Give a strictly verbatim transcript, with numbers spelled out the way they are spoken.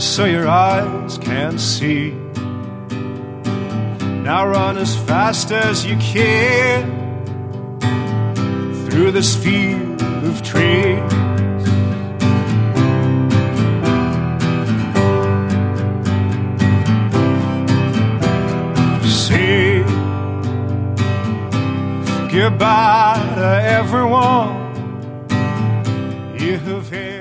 so your eyes can see. Now run as fast as you can through this field of trees. Say goodbye to everyone you have had.